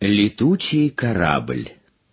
Летучий корабль.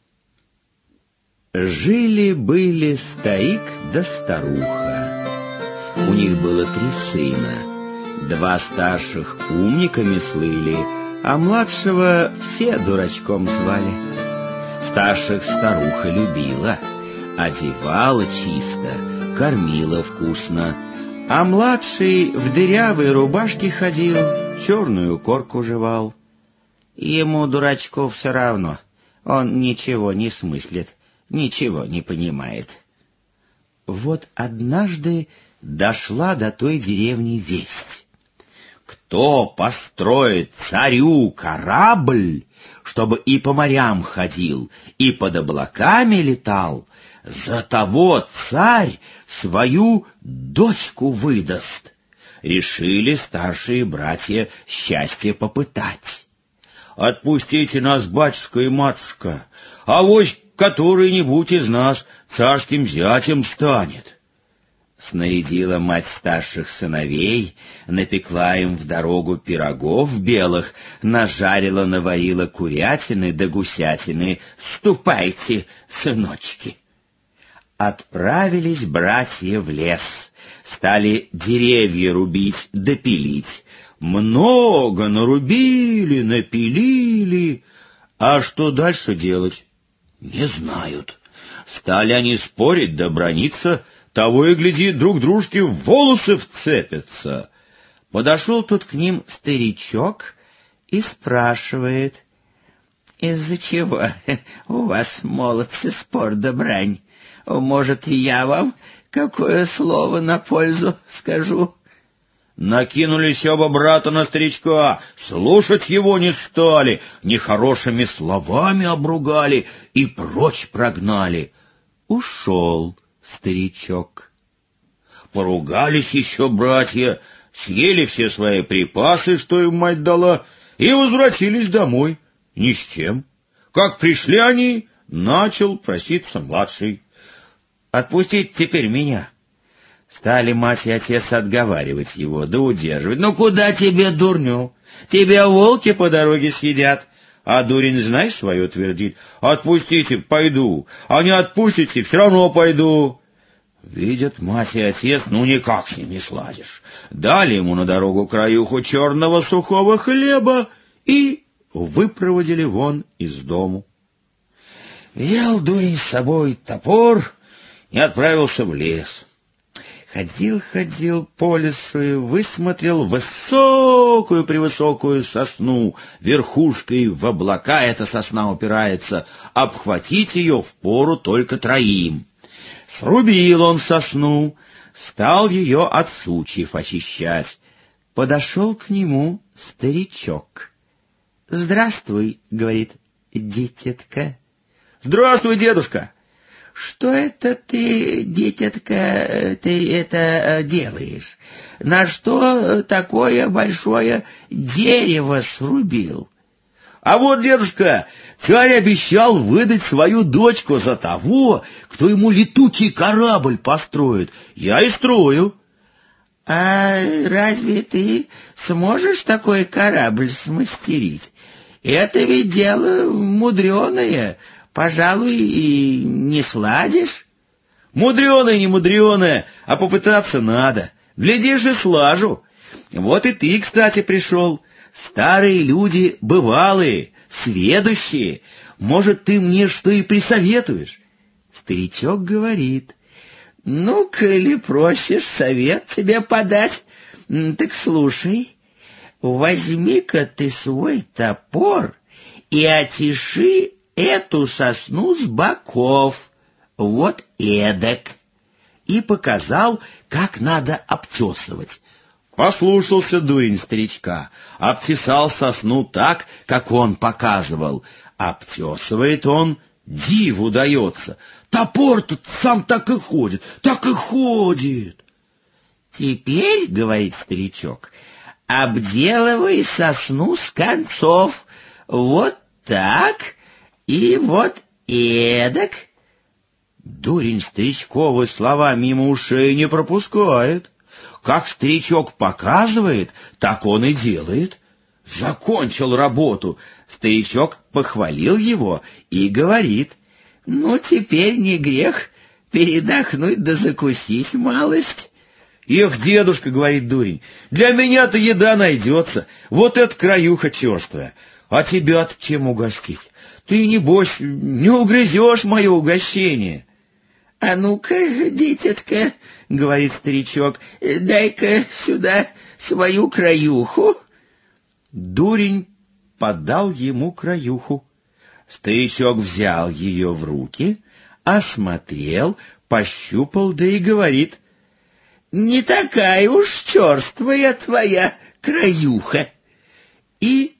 Жили-были старик да старуха. У них было 3 сына. 2 старших умниками слыли, а младшего все дурачком звали. Старших старуха любила, одевала чисто, кормила вкусно, а младший в дырявой рубашке ходил, черную корку жевал. Ему, дурачку, все равно, он ничего не смыслит, ничего не понимает. Вот однажды дошла до той деревни весть. Кто построит царю корабль, чтобы и по морям ходил, и под облаками летал, за того царь свою дочку выдаст. Решили старшие братья счастье попытать. «Отпустите нас, батюшка и матушка, авось который-нибудь из нас царским зятем станет». Снарядила мать старших сыновей, напекла им в дорогу пирогов белых, нажарила, наварила курятины да гусятины. «Ступайте, сыночки». Отправились братья в лес, стали деревья рубить да пилить. Много нарубили, напилили, а что дальше делать? Не знают. Стали они спорить да браниться, того и гляди, друг дружке в волосы вцепятся. Подошел тут к ним старичок и спрашивает: «Из-за чего у вас, молодцы, спор да брань? Может, и я вам какое слово на пользу скажу?» Накинулись оба брата на старичка, слушать его не стали, нехорошими словами обругали и прочь прогнали. Ушел старичок. Поругались еще братья, съели все свои припасы, что им мать дала, и возвратились домой ни с чем. Как пришли они, начал проситься младший: «Отпустите теперь меня». Стали мать и отец отговаривать его, да удерживать. «Ну куда тебе, дурню? Тебя волки по дороге съедят». А дурень, знай, свое твердит: «Отпустите, пойду, а не отпустите, все равно пойду». Видят мать и отец, ну никак с ним не сладишь. Дали ему на дорогу краюху черного сухого хлеба и выпроводили вон из дому. Взял дурень с собой топор и отправился в лес. Ходил по лесу и высмотрел высокую-превысокую сосну. Верхушкой в облака эта сосна упирается, обхватить ее впору только 3. Срубил он сосну, стал ее от сучьев очищать. Подошел к нему старичок. «Здравствуй, — говорит, — дитятка». «Здравствуй, дедушка». «Что это ты, дитятка, ты это делаешь? На что такое большое дерево срубил?» «А вот, дедушка, царь обещал выдать свою дочку за того, кто ему летучий корабль построит. Я и строю». «А разве ты сможешь такой корабль смастерить? Это ведь дело мудреное. Пожалуй, и не сладишь». «Мудреное, не мудреное, а попытаться надо. Глядишь, и слажу. Вот и ты, кстати, пришел. Старые люди бывалые, сведущие. Может, ты мне что и присоветуешь?» Старичок говорит: «Ну, коли просишь совет тебе подать, так слушай. Возьми-ка ты свой топор и отиши эту сосну с боков, вот эдак». И показал, как надо обтесывать. Послушался дурень старичка, обтесал сосну так, как он показывал. Обтесывает он, диву дается. Топор-то сам так и ходит, так и ходит. «Теперь, — говорит старичок, — обделывай сосну с концов, вот так и вот эдак». Дурень старичковы слова мимо ушей не пропускает. Как старичок показывает, так он и делает. закончил работу. Старичок похвалил его и говорит: «Ну, теперь не грех передохнуть да закусить малость». «Эх, дедушка, — говорит дурень, — для меня-то еда найдется, вот эта краюха черствая, а тебя-то чем угостить? Ты, небось, не угрызешь мое угощение». «А ну-ка, дитятка, — говорит старичок, — дай-ка сюда свою краюху». Дурень подал ему краюху. Старичок взял ее в руки, осмотрел, пощупал, да и говорит: «Не такая уж черствая твоя краюха». И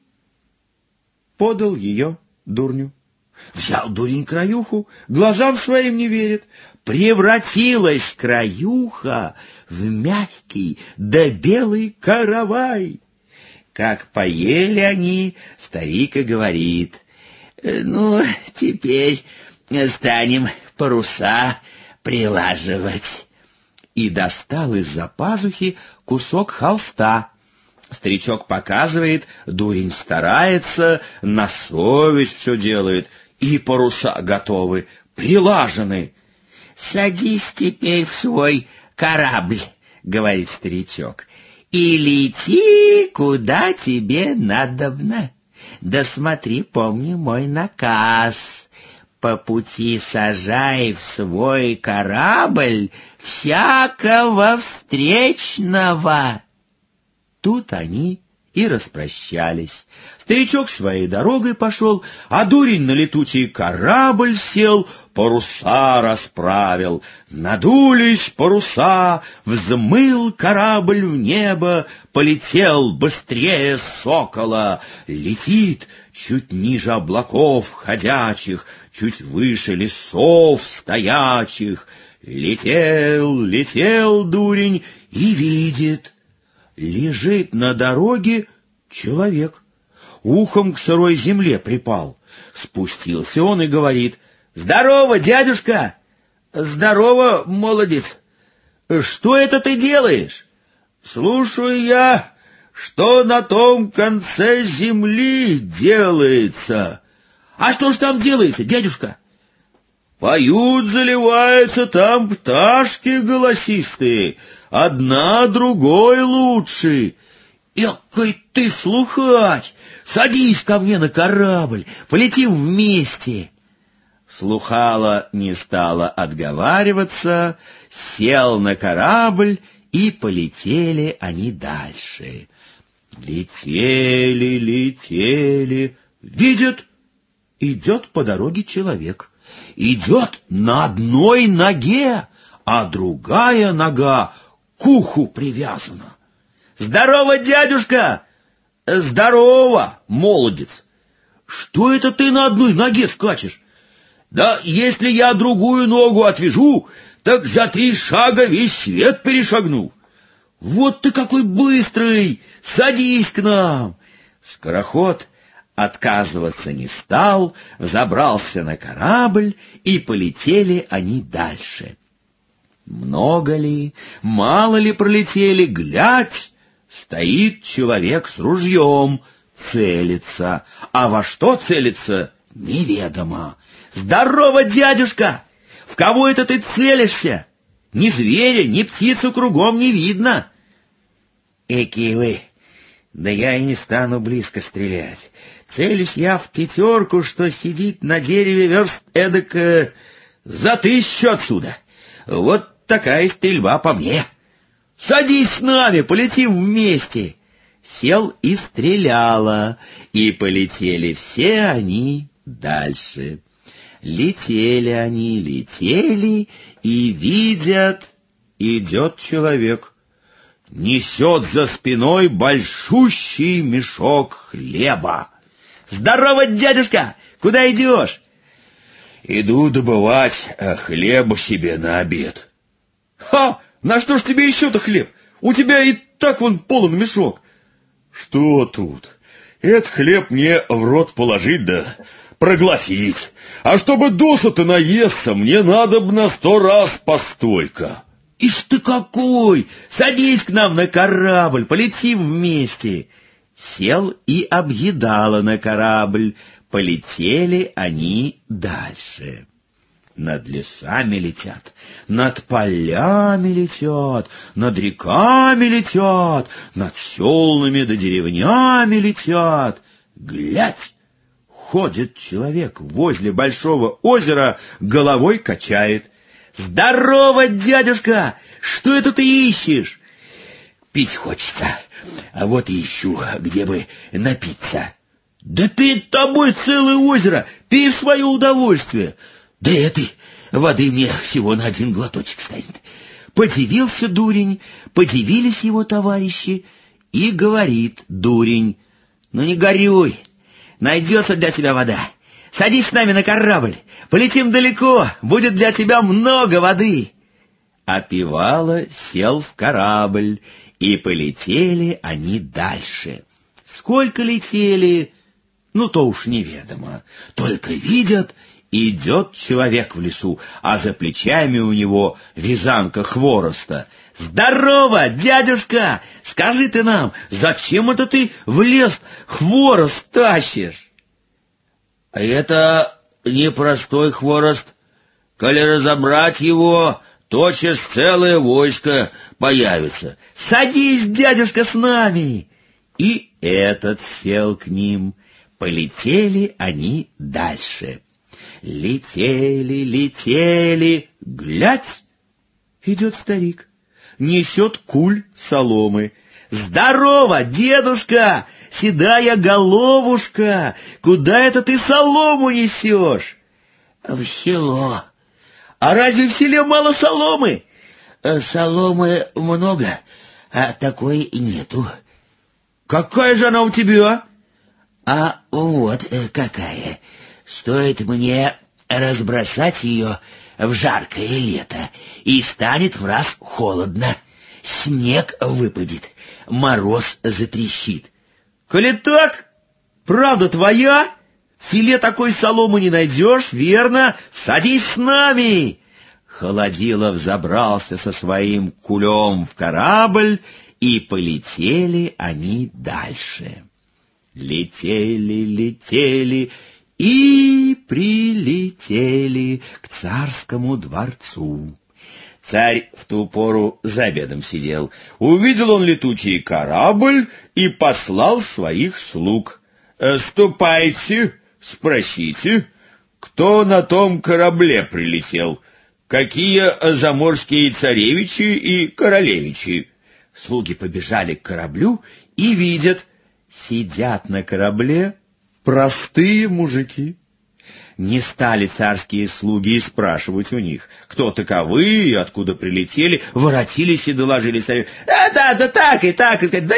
подал ее дурню. Взял дурень краюху, глазам своим не верит. Превратилась краюха в мягкий да белый каравай. Как поели они, старик и говорит: «Ну, теперь станем паруса прилаживать». И достал из-за пазухи кусок холста. Старичок показывает, дурень старается, на совесть все делает, и паруса готовы, прилажены. «Садись теперь в свой корабль, — говорит старичок, — и лети, куда тебе надобно. Да смотри, помни мой наказ. По пути сажай в свой корабль всякого встречного». Тут они и распрощались. Старичок своей дорогой пошел, а дурень на летучий корабль сел, паруса расправил. Надулись паруса, взмыл корабль в небо, полетел быстрее сокола. Летит чуть ниже облаков ходячих, чуть выше лесов стоячих. Летел, летел дурень и видит: лежит на дороге человек, ухом к сырой земле припал. Спустился он и говорит: «Здорово, дядюшка!» «Здорово, молодец! Что это ты делаешь?» «Слушаю я, что на том конце земли делается». «А что ж там делается, дядюшка?» «Поют, заливаются там пташки голосистые, одна другой лучше». «Экой ты слухач! Садись ко мне на корабль, полетим вместе». Слухало не стало отговариваться, сел на корабль, и полетели они дальше. Летели, летели, видят, идет по дороге человек. Идет на одной ноге, а другая нога к уху привязана. «Здорово, дядюшка!» «Здорово, молодец!» «Что это ты на одной ноге скачешь?» «Да если я другую ногу отвяжу, так за 3 шага весь свет перешагну». «Вот ты какой быстрый! Садись к нам!» Скороход отказываться не стал, взобрался на корабль, и полетели они дальше. Много ли, мало ли пролетели, глядь, стоит человек с ружьем, целится, а во что целится, неведомо. «Здорово, дядюшка! В кого это ты целишься? Ни зверя, ни птицу кругом не видно». «Эки вы! Да я и не стану близко стрелять. Целюсь я в тетерку, что сидит на дереве верст эдак за 1000 отсюда. Вот такая стрельба по мне. Садись с нами, полетим вместе». Сел и стреляла, и полетели все они дальше. Летели они, летели, и видят, идет человек. Несет за спиной большущий мешок хлеба. «Здорово, дядюшка! Куда идешь?» «Иду добывать хлеба себе на обед». «Ха! На что ж тебе еще-то хлеб? У тебя и так вон полон мешок». «Что тут? Этот хлеб мне в рот положить да проглотить. А чтобы досыта наесться, мне надобно 100 раз постолько». «Ишь ты какой! Садись к нам на корабль, полетим вместе». Сел и объедала на корабль. Полетели они дальше. Над лесами летят, над полями летят, над реками летят, над селами да деревнями летят. Глядь! Ходит человек возле большого озера, головой качает. «Здорово, дядюшка! Что это ты ищешь?» «Пить хочется, а вот и ищу, где бы напиться». «Да перед тобой целое озеро, пей в свое удовольствие». «Да этой воды мне всего на один глоточек станет». Подивился дурень, подивились его товарищи, и говорит дурень: «Ну не горюй, найдется для тебя вода. Садись с нами на корабль, полетим далеко, будет для тебя много воды». Опевало сел в корабль, и полетели они дальше. Сколько летели, то уж неведомо. Только видят, идет человек в лесу, а за плечами у него вязанка хвороста. «Здорово, дядюшка! Скажи ты нам, зачем это ты в лес хворост тащишь?» «А это непростой хворост. Коли разобрать его, тотчас целое войско появится». «Садись, дядюшка, с нами!» И этот сел к ним. Полетели они дальше. Летели, летели, глядь! Идет старик, несет куль соломы. «Здорово, дедушка! Седая головушка! Куда это ты солому несешь?» «В село». «А разве в селе мало соломы?» «Соломы много, а такой нету». «Какая же она у тебя?» «А вот какая. Стоит мне разбросать ее в жаркое лето, и станет враз холодно. Снег выпадет, мороз затрещит». «Коли так, правда твоя? В селе такой соломы не найдешь, верно? Садись с нами!» Холодилов забрался со своим кулем в корабль, и полетели они дальше. Летели, летели и прилетели к царскому дворцу. Царь в ту пору за обедом сидел. Увидел он летучий корабль и послал своих слуг. «Ступайте, спросите, кто на том корабле прилетел, какие заморские царевичи и королевичи». Слуги побежали к кораблю и видят, сидят на корабле простые мужики. Не стали царские слуги спрашивать у них, кто таковы и откуда прилетели, воротились и доложили царю. Да, так и так, и сказать, да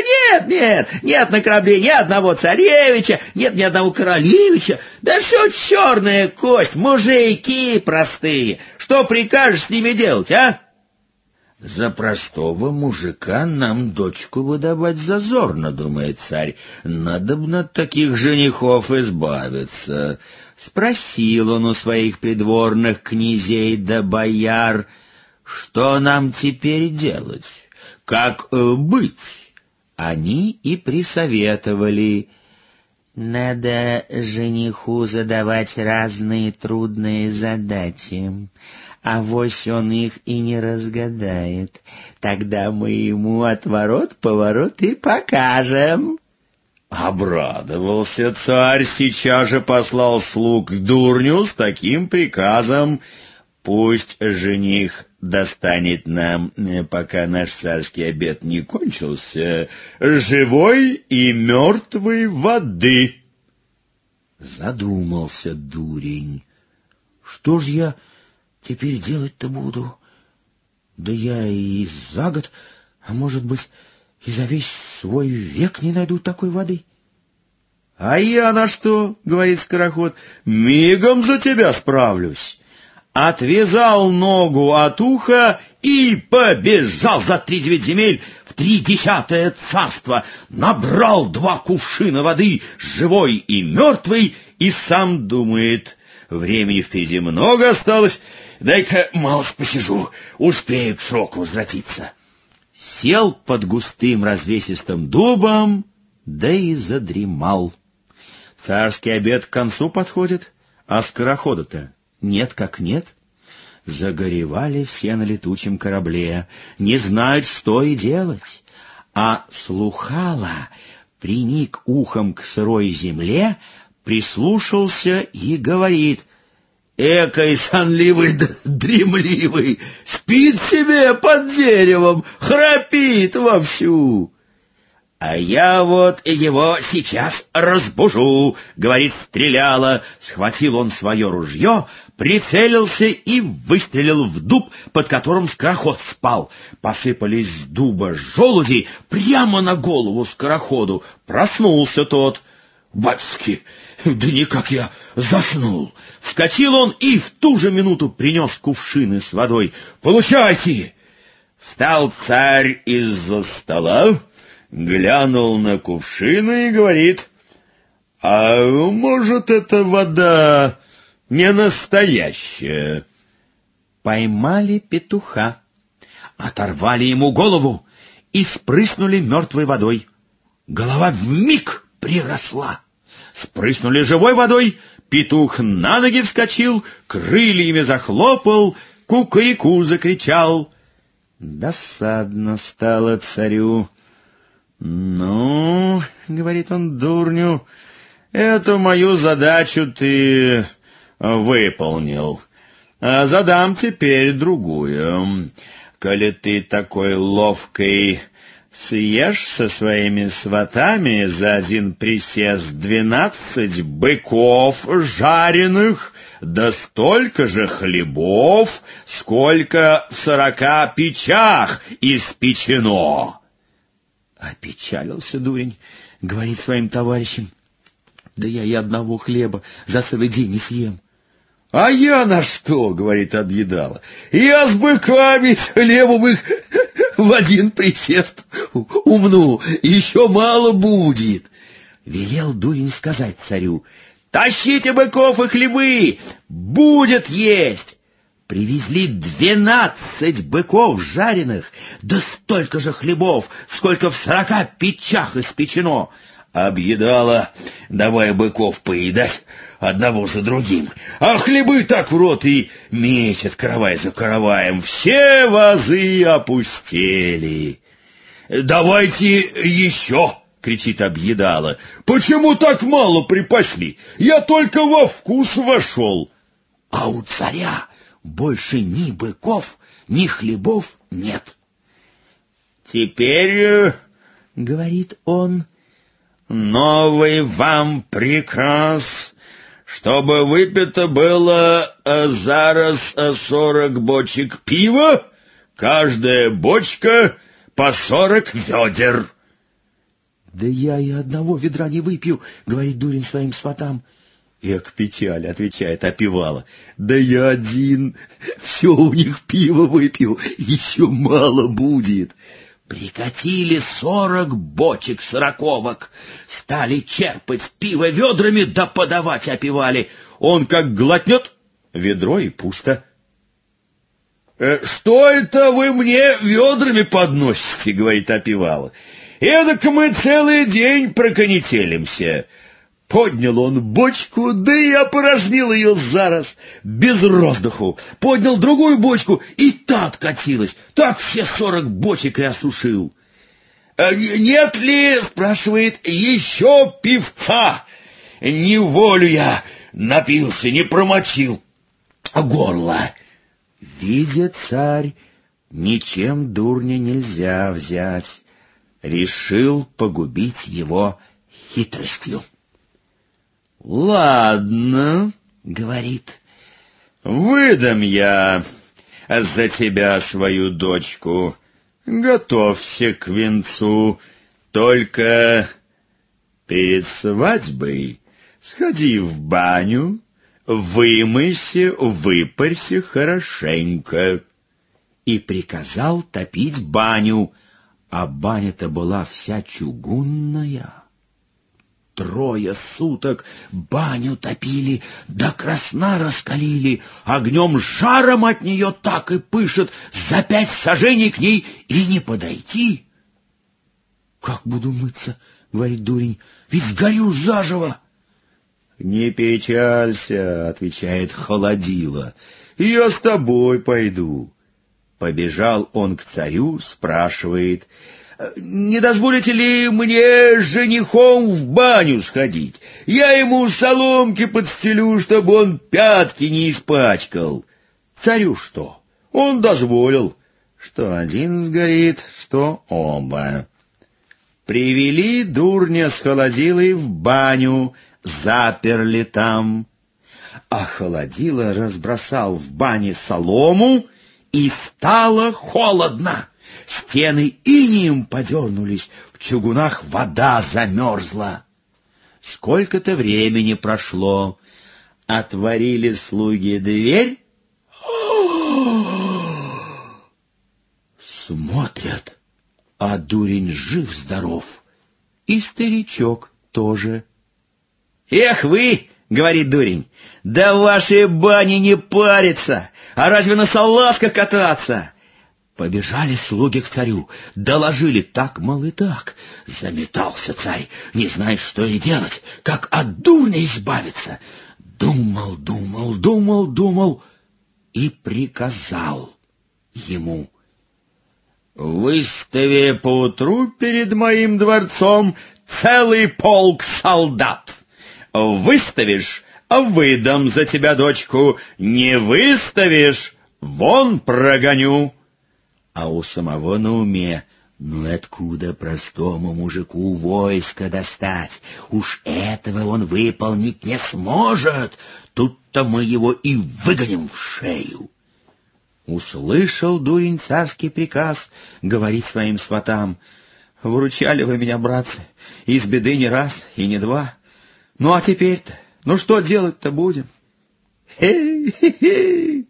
нет на корабле ни одного царевича, нет ни одного королевича, да все черная кость, мужики простые, что прикажешь с ними делать, а? «За простого мужика нам дочку выдавать зазорно, — думает царь, — надобно от таких женихов избавиться». Спросил он у своих придворных князей да бояр, что нам теперь делать, как быть? Они и присоветовали: надо жениху задавать разные трудные задачи, авось он их и не разгадает. Тогда мы ему отворот-поворот и покажем». Обрадовался царь, сейчас же послал слуг к дурню с таким приказом: пусть жених достанет нам, пока наш царский обед не кончился, живой и мертвой воды. Задумался дурень. Что ж я теперь делать-то буду? Да я и за год, а может быть, и за весь свой век не найду такой воды. — А я на что, — говорит скороход, — мигом за тебя справлюсь. Отвязал ногу от уха и побежал за 3-9 земель в 30-е царство, набрал 2 кувшина воды, живой и мертвой, и сам думает: времени впереди много осталось, дай-ка малость посижу, успею к сроку возвратиться. Сел под густым развесистым дубом да и задремал. Царский обед к концу подходит, а скорохода-то нет как нет. Загоревали все на летучем корабле, не знают, что и делать. А Слухала приник ухом к сырой земле, прислушался и говорит: «Экой сонливый дремливый, спит себе под деревом, храпит вовсю». «А я вот его сейчас разбужу», — говорит Стреляла. Схватил он свое ружье, прицелился и выстрелил в дуб, под которым скороход спал. Посыпались с дуба желуди прямо на голову скороходу. Проснулся тот. «Батюшки, да никак я заснул!» Вскочил он и в ту же минуту принес кувшины с водой. «Получайте!» Встал царь из-за стола, глянул на кувшины и говорит: «А может, эта вода не настоящая?» Поймали петуха, оторвали ему голову и спрыснули мертвой водой. Голова вмиг приросла. Спрыснули живой водой, петух на ноги вскочил, крыльями захлопал, кукареку закричал. Досадно стало царю. «Ну, — говорит он дурню, — эту мою задачу ты выполнил. Задам теперь другую. Коли ты такой ловкой съешь со своими сватами за один присест 12 быков жареных, да столько же хлебов, сколько в 40 печах испечено». Опечалился дурень, говорит своим товарищам: «Да я и одного хлеба за целый день не съем». «А я на что, — говорит Объедала, — я с быками, с хлебом их в один присест умну, еще мало будет». Велел дурень сказать царю: «Тащите быков и хлебы, будет есть». Привезли 12 быков жареных, да столько же хлебов, сколько в 40 печах испечено. Объедала: «Давай быков поедать одного за другим, а хлебы так в рот и метят каравай за караваем. Все вазы опустели». «Давайте еще!» — кричит Объедала. «Почему так мало припасли? Я только во вкус вошел». А у царя больше ни быков, ни хлебов нет. «Теперь, — говорит он, — новый вам приказ, чтобы выпито было зараз 40 бочек пива, каждая бочка по 40 ведер». «Да я и одного ведра не выпью, — говорит дурень своим сватам». «Эк, печаль, — отвечает Опевала, — да я один, все у них пиво выпью, еще мало будет». Прикатили 40 бочек сороковок, стали черпать пиво ведрами, да подавать Опевале. Он как глотнет, ведро и пусто. «Что это вы мне ведрами подносите? — говорит Опевала. — Эдак мы целый день проконетелимся». Поднял он бочку, да и опорожнил ее зараз, без роздуху. Поднял другую бочку, и та откатилась. Так все 40 бочек и осушил. «Нет ли, — спрашивает, — еще пивца? Не волю я напился, не промочил горло». Видит царь, ничем дурня нельзя взять. Решил погубить его хитростью. «Ладно, — говорит, — выдам я за тебя свою дочку. Готовься к венцу, только перед свадьбой сходи в баню, вымойся, выпарься хорошенько». И приказал топить баню, а баня-то была вся чугунная. 3 суток баню топили, до красна раскалили, огнем жаром от нее так и пышет, за 5 саженей к ней и не подойти. «Как буду мыться, — говорит дурень, — ведь сгорю заживо. — Не печалься, — отвечает Холодила, — я с тобой пойду. Побежал он к царю, спрашивает: «Не дозволите ли мне с женихом в баню сходить? Я ему соломки подстелю, чтобы он пятки не испачкал». Царю что? Он дозволил. Что один сгорит, что оба. Привели дурня с Холодилой в баню, заперли там. А Холодила разбросал в бане солому, и стало холодно. Стены инеем подернулись, в чугунах вода замерзла. Сколько-то времени прошло. Отворили слуги дверь. Смотрят, а дурень жив-здоров. И старичок тоже. «Эх вы, — говорит дурень, — да в вашей бане не париться, а разве на салазках кататься?» Побежали слуги к царю, доложили так, мол, и так. Заметался царь, не знает, что и делать, как от дурня избавиться. Думал, думал, думал, думал и приказал ему: «Выстави поутру перед моим дворцом целый полк солдат. Выставишь — выдам за тебя дочку, не выставишь — вон прогоню». А у самого на уме: ну откуда простому мужику войско достать? Уж этого он выполнить не сможет. Тут-то мы его и выгоним в шею. Услышал дурень царский приказ, говорит своим сватам: «Выручали вы меня, братцы, из беды не раз и не два. Ну а теперь-то, ну что делать-то будем?» «Хе-хе-хе!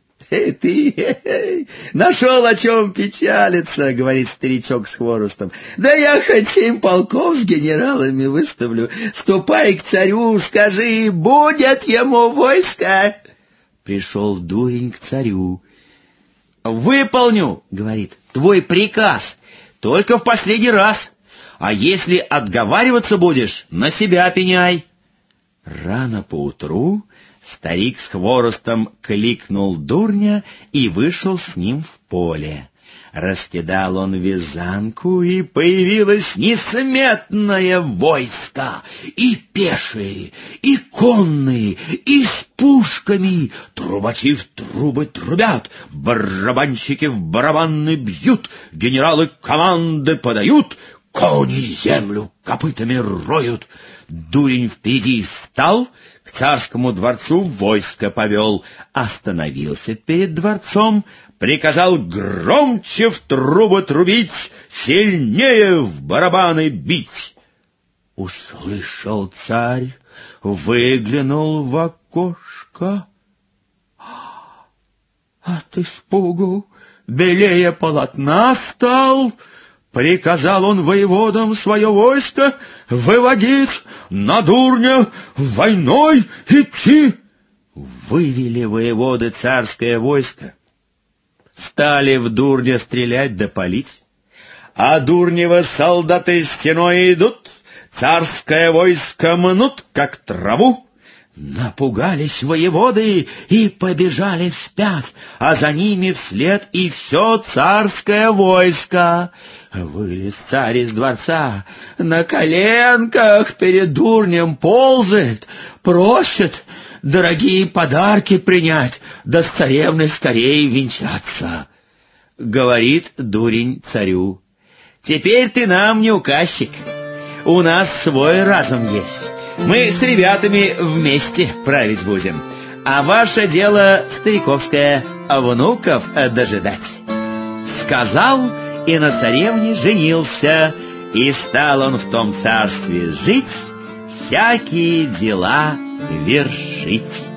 Ты нашел о чем печалиться, — говорит старичок с хворостом. — Да я хоть 7 полков с генералами выставлю. Ступай к царю, скажи, будет ему войско. Пришел дурень к царю. — Выполню, — говорит, — твой приказ, только в последний раз. А если отговариваться будешь, на себя пеняй. Рано поутру старик с хворостом кликнул дурня и вышел с ним в поле. Раскидал он вязанку, и появилось несметное войско, и пешие, и конные, и с пушками. Трубачи в трубы трубят, барабанщики в барабаны бьют, генералы команды подают, кони землю копытами роют. Дурень впереди стал, к царскому дворцу войско повел, остановился перед дворцом, приказал громче в трубы трубить, сильнее в барабаны бить. Услышал царь, выглянул в окошко. От испугу белее полотна стал. Приказал он воеводам свое войско выводить, на дурня войной идти. Вывели воеводы царское войско. Стали в дурня стрелять да палить. А дурнева солдаты стеной идут, царское войско мнут, как траву. Напугались воеводы и побежали вспять, а за ними вслед и все царское войско. Вылез царь из дворца, на коленках перед дурнем ползает, просит дорогие подарки принять, да с царевной скорее венчаться. Говорит дурень царю: «Теперь ты нам не указчик, у нас свой разум есть. Мы с ребятами вместе править будем, а ваше дело стариковское — внуков дожидать». Сказал и на царевне женился, и стал он в том царстве жить, всякие дела вершить.